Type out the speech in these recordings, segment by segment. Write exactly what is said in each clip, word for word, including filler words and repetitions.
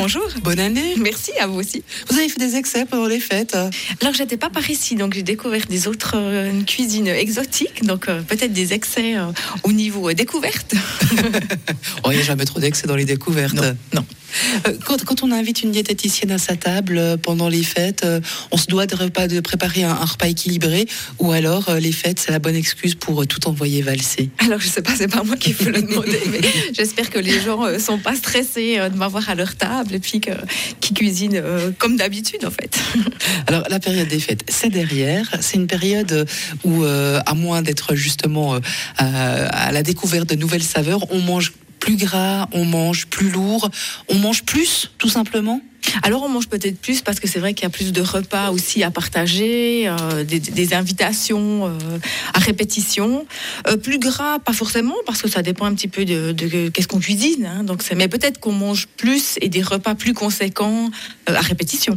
Bonjour. Bonne année. Merci, à vous aussi. Vous avez fait des excès pendant les fêtes? Alors, j'étais pas par ici, donc j'ai découvert des autres euh, cuisines exotiques, donc euh, peut-être des excès euh, au niveau euh, découverte. Oh, il n'y a jamais trop d'excès dans les découvertes. Non, non. Euh, quand, quand on invite une diététicienne à sa table euh, pendant les fêtes, euh, on se doit de, repas, de préparer un, un repas équilibré, ou alors euh, les fêtes, c'est la bonne excuse pour euh, tout envoyer valser? Alors, je sais pas, c'est pas moi qui faut le demander, mais j'espère que les gens euh, sont pas stressés euh, de m'avoir à leur table et puis que, qu'ils cuisinent euh, comme d'habitude, en fait. Alors, la période des fêtes, c'est derrière. C'est une période où, euh, à moins d'être justement euh, à, à la découverte de nouvelles saveurs, on mange plus gras, on mange plus lourd, on mange plus, tout simplement? Alors on mange peut-être plus parce que c'est vrai qu'il y a plus de repas aussi à partager, euh, des, des invitations euh, à répétition. Euh, plus gras, pas forcément, parce que ça dépend un petit peu de, de, de qu'est-ce qu'on cuisine. Hein, donc c'est, mais peut-être qu'on mange plus et des repas plus conséquents euh, à répétition.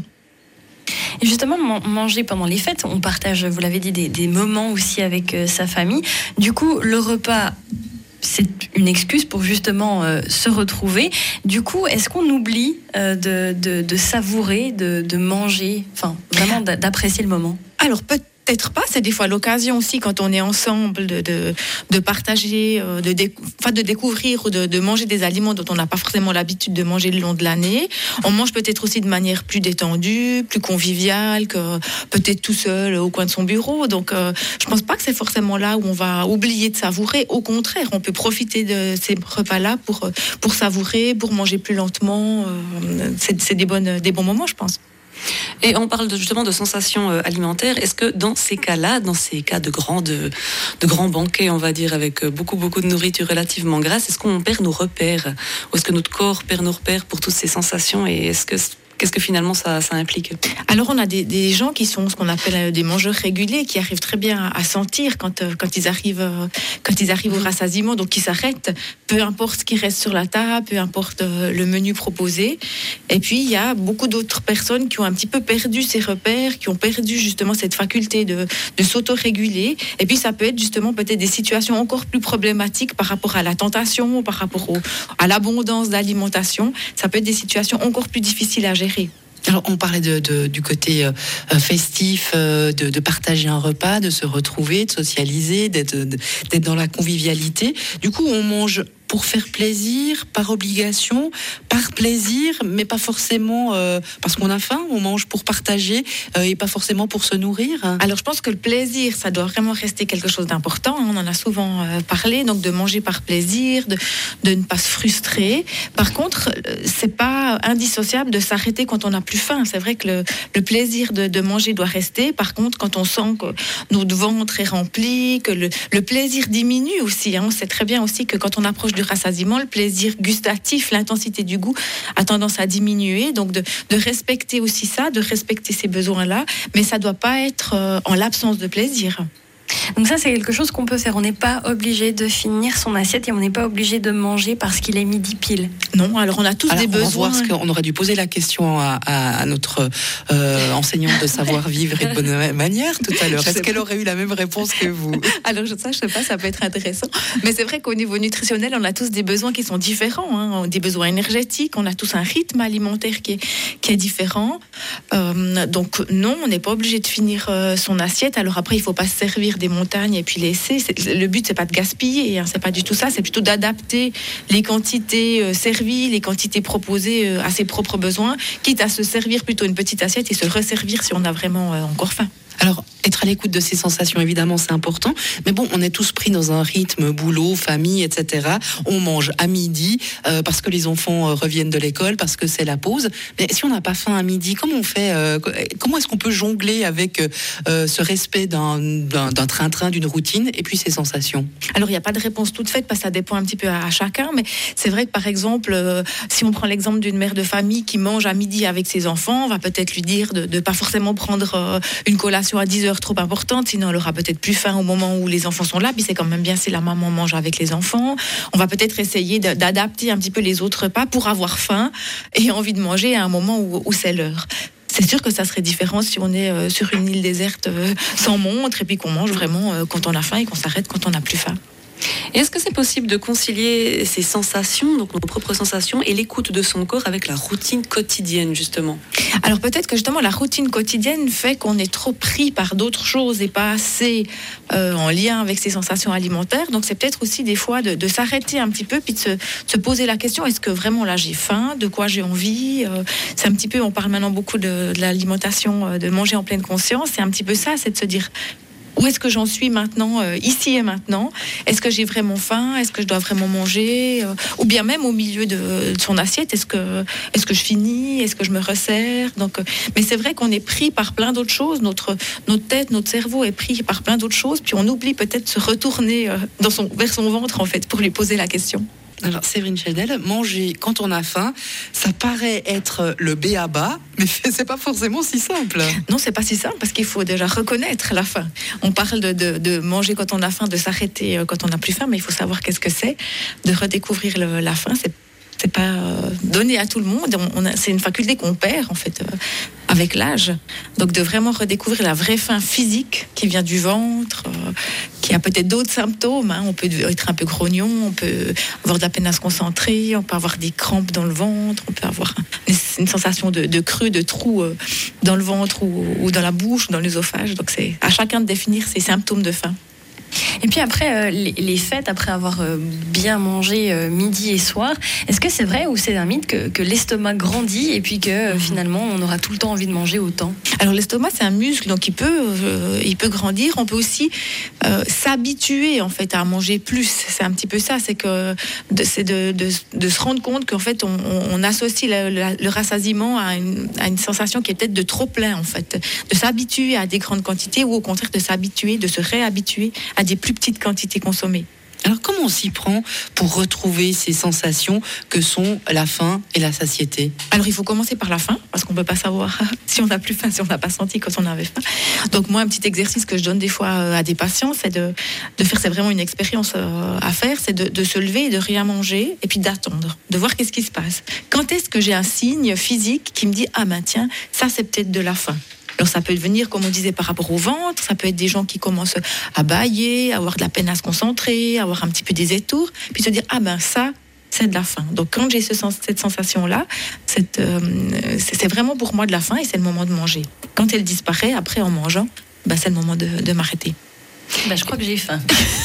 Et justement, manger pendant les fêtes, on partage, vous l'avez dit, des, des moments aussi avec euh, sa famille. Du coup, le repas, c'est une excuse pour justement euh, se retrouver. Du coup, est-ce qu'on oublie euh, de, de, de savourer, de, de manger, enfin vraiment d'apprécier le moment? Alors peut-être Peut-être pas, c'est des fois l'occasion aussi quand on est ensemble de, de, de partager, de, décou- enfin de découvrir ou de, de manger des aliments dont on n'a pas forcément l'habitude de manger le long de l'année. On mange peut-être aussi de manière plus détendue, plus conviviale, que peut-être tout seul au coin de son bureau. Donc euh, je pense pas que c'est forcément là où on va oublier de savourer. Au contraire, on peut profiter de ces repas-là pour, pour savourer, pour manger plus lentement. Euh, c'est, c'est des, bonnes, des bons moments, je pense. Et on parle de, justement de sensations euh, alimentaires. Est-ce que dans ces cas-là, dans ces cas de grands, de, de grands banquets, on va dire, avec beaucoup, beaucoup de nourriture relativement grasse, est-ce qu'on perd nos repères? Ou est-ce que notre corps perd nos repères pour toutes ces sensations? Et est-ce que... Qu'est-ce que finalement ça, ça implique? Alors on a des, des gens qui sont ce qu'on appelle des mangeurs réguliers, qui arrivent très bien à sentir quand, quand ils arrivent, quand ils arrivent au rassasiement, donc ils s'arrêtent, peu importe ce qui reste sur la table, peu importe le menu proposé. Et puis il y a beaucoup d'autres personnes qui ont un petit peu perdu ces repères, qui ont perdu justement cette faculté de, de s'auto-réguler. Et puis ça peut être justement peut-être des situations encore plus problématiques par rapport à la tentation, par rapport au, à l'abondance d'alimentation. Ça peut être des situations encore plus difficiles à gérer. Alors, on parlait de, de, du côté euh, festif, euh, de, de partager un repas, de se retrouver, de socialiser, d'être, de, d'être dans la convivialité. Du coup, on mange pour faire plaisir, par obligation, par plaisir, mais pas forcément euh, parce qu'on a faim. On mange pour partager euh, et pas forcément pour se nourrir. Alors, je pense que le plaisir, ça doit vraiment rester quelque chose d'important. On en a souvent euh, parlé, donc de manger par plaisir, de, de ne pas se frustrer. Par contre, euh, c'est pas indissociable de s'arrêter quand on n'a plus faim. C'est vrai que le, le plaisir de, de manger doit rester. Par contre, quand on sent que notre ventre est rempli, que le, le plaisir diminue aussi. Hein. On sait très bien aussi que quand on approche du rassasiement, le plaisir gustatif, l'intensité du goût a tendance à diminuer. Donc de, de respecter aussi ça, de respecter ces besoins-là, mais ça ne doit pas être euh, en l'absence de plaisir. Donc ça, c'est quelque chose qu'on peut faire. On n'est pas obligé de finir son assiette et on n'est pas obligé de manger parce qu'il est midi pile. Non, alors on a tous alors, des on besoins. Va voir ce qu'on aurait dû poser la question à, à, à notre euh, enseignante de savoir-vivre et de bonne manière tout à l'heure. Est-ce qu'elle aurait eu la même réponse que vous? Alors je, ça, je sais pas, ça peut être intéressant. Mais c'est vrai qu'au niveau nutritionnel, on a tous des besoins qui sont différents. Hein. Des besoins énergétiques, on a tous un rythme alimentaire qui est, qui est différent. Euh, donc non, on n'est pas obligé de finir euh, son assiette. Alors après, il ne faut pas se servir des montagnes et puis laisser. C'est, le but, c'est pas de gaspiller, hein, c'est pas du tout ça. C'est plutôt d'adapter les quantités euh, servies, les quantités proposées euh, à ses propres besoins, quitte à se servir plutôt une petite assiette et se resservir si on a vraiment euh, encore faim. Alors, être à l'écoute de ces sensations, évidemment, c'est important. Mais bon, on est tous pris dans un rythme, boulot, famille, et cetera. On mange à midi euh, parce que les enfants euh, reviennent de l'école, parce que c'est la pause. Mais si on n'a pas faim à midi, comment on fait euh, Comment est-ce qu'on peut jongler avec euh, ce respect d'un, d'un, d'un train-train, d'une routine, et puis ces sensations? Alors, il n'y a pas de réponse toute faite, parce que ça dépend un petit peu à, à chacun. Mais c'est vrai que, par exemple, euh, si on prend l'exemple d'une mère de famille qui mange à midi avec ses enfants, on va peut-être lui dire de ne pas forcément prendre euh, une collation à dix heures trop importante, sinon elle aura peut-être plus faim au moment où les enfants sont là. Puis c'est quand même bien si la maman mange avec les enfants. On va peut-être essayer de, d'adapter un petit peu les autres repas pour avoir faim et envie de manger à un moment où, où c'est l'heure. C'est sûr que ça serait différent si on est euh, sur une île déserte euh, sans montre et puis qu'on mange vraiment euh, quand on a faim et qu'on s'arrête quand on n'a plus faim. Et est-ce que c'est possible de concilier ces sensations, donc nos propres sensations, et l'écoute de son corps avec la routine quotidienne, justement ? Alors peut-être que justement la routine quotidienne fait qu'on est trop pris par d'autres choses et pas assez euh, en lien avec ses sensations alimentaires. Donc c'est peut-être aussi des fois de, de s'arrêter un petit peu puis de se, de se poser la question, est-ce que vraiment là j'ai faim, de quoi j'ai envie euh, C'est un petit peu, on parle maintenant beaucoup de, de l'alimentation, de manger en pleine conscience. C'est un petit peu ça, c'est de se dire où est-ce que j'en suis maintenant, euh, ici et maintenant ? Est-ce que j'ai vraiment faim ? Est-ce que je dois vraiment manger ? euh, Ou bien même au milieu de, de son assiette, est-ce que, est-ce que je finis ? Est-ce que je me resserre ? Donc, euh, mais c'est vrai qu'on est pris par plein d'autres choses. Notre, notre tête, notre cerveau est pris par plein d'autres choses. Puis on oublie peut-être de se retourner euh, dans son, vers son ventre, en fait, pour lui poser la question. Alors, Séverine Cheldel, manger quand on a faim, ça paraît être le b a ba, mais c'est pas forcément si simple. Non, c'est pas si simple parce qu'il faut déjà reconnaître la faim. On parle de, de, de manger quand on a faim, de s'arrêter quand on n'a plus faim, mais il faut savoir qu'est-ce que c'est, de redécouvrir le, la faim. C'est c'est pas euh, donné à tout le monde. On, on a, c'est une faculté qu'on perd en fait euh, avec l'âge. Donc de vraiment redécouvrir la vraie faim physique qui vient du ventre, euh, qui a peut-être d'autres symptômes. Hein. On peut être un peu grognon, on peut avoir de la peine à se concentrer, on peut avoir des crampes dans le ventre, on peut avoir une, une sensation de, de creux, de trou euh, dans le ventre ou, ou dans la bouche, ou dans l'œsophage. Donc c'est à chacun de définir ses symptômes de faim. Et puis après, euh, les, les fêtes, après avoir euh, bien mangé euh, midi et soir, est-ce que c'est vrai ou c'est un mythe que, que l'estomac grandit et puis que euh, finalement on aura tout le temps envie de manger autant ? Alors l'estomac c'est un muscle, donc il peut, euh, il peut grandir. On peut aussi euh, s'habituer en fait à manger plus. C'est un petit peu ça, c'est que de, c'est de, de, de se rendre compte qu'en fait on, on associe le, le, le rassasiement à une, à une sensation qui est peut-être de trop plein en fait. De s'habituer à des grandes quantités ou au contraire de s'habituer, de se réhabituer à des plus petites quantités consommées. Alors comment on s'y prend pour retrouver ces sensations que sont la faim et la satiété ? Alors il faut commencer par la faim, parce qu'on ne peut pas savoir si on n'a plus faim, si on n'a pas senti quand on avait faim. Donc moi, un petit exercice que je donne des fois à des patients, c'est de, de faire, c'est vraiment une expérience à faire, c'est de, de se lever et de rien manger, et puis d'attendre, de voir qu'est-ce qui se passe. Quand est-ce que j'ai un signe physique qui me dit « Ah ben tiens, ça c'est peut-être de la faim ». Alors ça peut venir, comme on disait, par rapport au ventre, ça peut être des gens qui commencent à bâiller, à avoir de la peine à se concentrer, à avoir un petit peu des étours, puis se dire, ah ben ça, c'est de la faim. Donc quand j'ai ce sens, cette sensation-là, cette, euh, c'est, c'est vraiment pour moi de la faim et c'est le moment de manger. Quand elle disparaît, après en mangeant, ben, c'est le moment de, de m'arrêter. Ben, je crois que j'ai faim.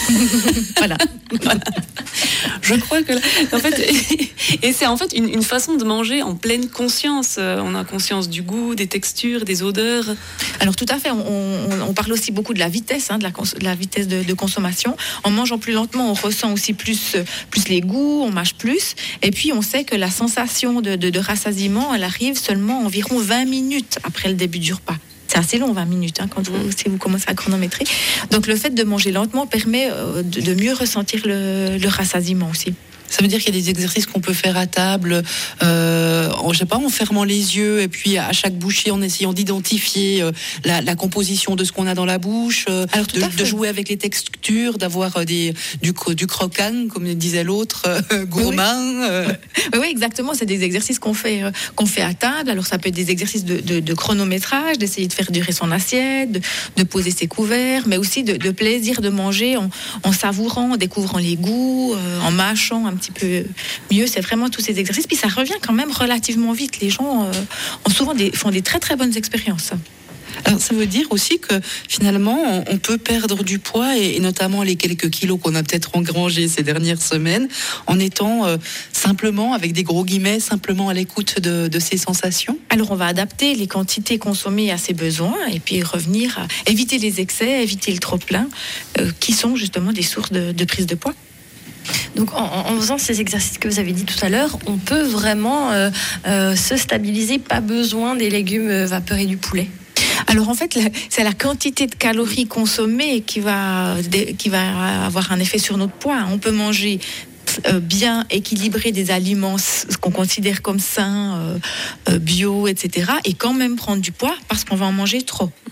Voilà. Voilà. Je crois que, en fait, et c'est en fait une, une façon de manger en pleine conscience. On a conscience du goût, des textures, des odeurs. Alors tout à fait. On, on, on parle aussi beaucoup de la vitesse, hein, de, la cons- de la vitesse de, de consommation. En mangeant plus lentement, on ressent aussi plus, plus les goûts, on mâche plus. Et puis on sait que la sensation de, de, de rassasiement, elle arrive seulement environ vingt minutes après le début du repas. C'est assez long, vingt minutes, hein, quand vous, si vous commencez à chronométrer. Donc le fait de manger lentement permet euh, de, de mieux ressentir le, le rassasiement aussi. Ça veut dire qu'il y a des exercices qu'on peut faire à table, euh, en, je sais pas, en fermant les yeux et puis à chaque bouchée en essayant d'identifier euh, la, la composition de ce qu'on a dans la bouche, euh, Alors, tout de, à fait. de jouer avec les textures, d'avoir des, du, du croquant, comme disait l'autre, euh, gourmand. Euh. Oui, oui, exactement. C'est des exercices qu'on fait, euh, qu'on fait à table. Alors ça peut être des exercices de, de, de chronométrage, d'essayer de faire durer son assiette, de, de poser ses couverts, mais aussi de, de plaisir de manger en, en savourant, en découvrant les goûts, euh, en mâchant un petit peu mieux. C'est vraiment tous ces exercices. Puis ça revient quand même relativement vite. Les gens euh, ont souvent des, font des très très bonnes expériences. Alors, ça veut dire aussi que finalement, on, on peut perdre du poids et, et notamment les quelques kilos qu'on a peut-être engrangés ces dernières semaines en étant euh, simplement, avec des gros guillemets, simplement à l'écoute de, de ses sensations. Alors on va adapter les quantités consommées à ses besoins et puis revenir à éviter les excès, éviter le trop-plein, euh, qui sont justement des sources de, de prise de poids. Donc en, en faisant ces exercices que vous avez dit tout à l'heure, on peut vraiment euh, euh, se stabiliser, pas besoin des légumes euh, vapeur et du poulet. Alors en fait, la, c'est la quantité de calories consommées qui va, qui va avoir un effet sur notre poids. On peut manger euh, bien équilibré des aliments, ce qu'on considère comme sains, euh, euh, bio, et cetera, et quand même prendre du poids parce qu'on va en manger trop.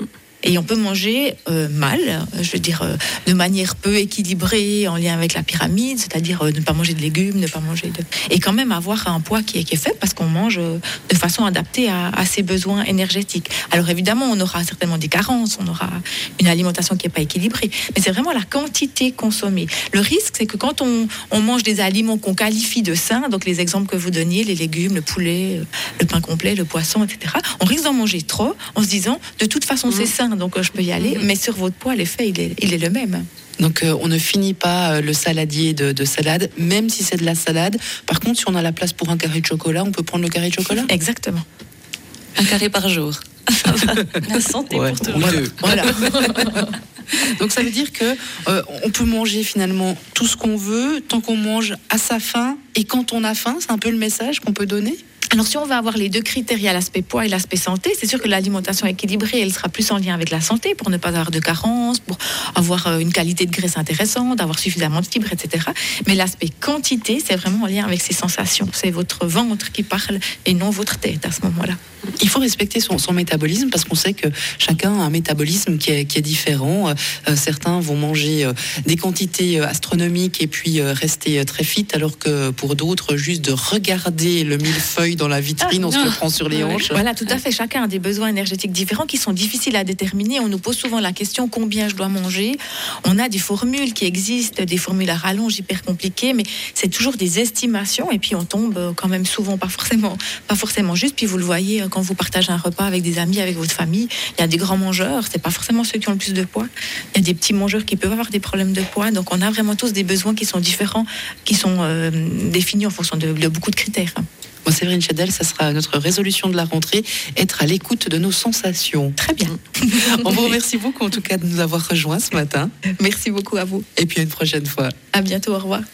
Et on peut manger euh, mal, je veux dire, euh, de manière peu équilibrée, en lien avec la pyramide, c'est-à-dire euh, ne pas manger de légumes, ne pas manger de... Et quand même avoir un poids qui est, qui est fait parce qu'on mange euh, de façon adaptée à, à ses besoins énergétiques. Alors évidemment, on aura certainement des carences, on aura une alimentation qui n'est pas équilibrée, mais c'est vraiment la quantité consommée. Le risque, c'est que quand on, on mange des aliments qu'on qualifie de sains, donc les exemples que vous donniez, les légumes, le poulet, le pain complet, le poisson, et cetera, on risque d'en manger trop en se disant, de toute façon, c'est sain, donc euh, je peux y aller, mais sur votre poids, l'effet, il est, il est le même. Donc euh, on ne finit pas euh, le saladier de, de salade, même si c'est de la salade. Par contre, si on a la place pour un carré de chocolat, on peut prendre le carré de chocolat ? Exactement. Un carré par jour. La santé Ouais, pour tout le ou monde. deux. Voilà. Donc ça veut dire que euh, on peut manger finalement tout ce qu'on veut tant qu'on mange à sa faim et quand on a faim. C'est un peu le message qu'on peut donner. Alors, si on va avoir les deux critères, il y a l'aspect poids et l'aspect santé, c'est sûr que l'alimentation équilibrée, elle sera plus en lien avec la santé pour ne pas avoir de carences, pour avoir une qualité de graisse intéressante, avoir suffisamment de fibres, et cetera. Mais l'aspect quantité, c'est vraiment en lien avec ses sensations. C'est votre ventre qui parle et non votre tête à ce moment-là. Il faut respecter son, son métabolisme parce qu'on sait que chacun a un métabolisme qui est, qui est différent. Euh, certains vont manger euh, des quantités euh, astronomiques et puis euh, rester euh, très fit, alors que pour d'autres, juste de regarder le millefeuille dans la vitrine, ah, on se le prend sur les hanches. Voilà, tout à fait. Chacun a des besoins énergétiques différents qui sont difficiles à déterminer. On nous pose souvent la question combien je dois manger. On a des formules qui existent, des formules à rallonge hyper compliquées, mais c'est toujours des estimations et puis on tombe quand même souvent pas forcément, pas forcément juste. Puis vous le voyez quand vous partagez un repas avec des amis, avec votre famille, il y a des grands mangeurs, c'est pas forcément ceux qui ont le plus de poids. Il y a des petits mangeurs qui peuvent avoir des problèmes de poids. Donc on a vraiment tous des besoins qui sont différents, qui sont euh, définis en fonction de, de beaucoup de critères. Bon, Séverine Chadel, ça sera notre résolution de la rentrée, être à l'écoute de nos sensations. Très bien. On vous remercie beaucoup en tout cas de nous avoir rejoints ce matin. Merci beaucoup à vous. Et puis à une prochaine fois. À bientôt, au revoir.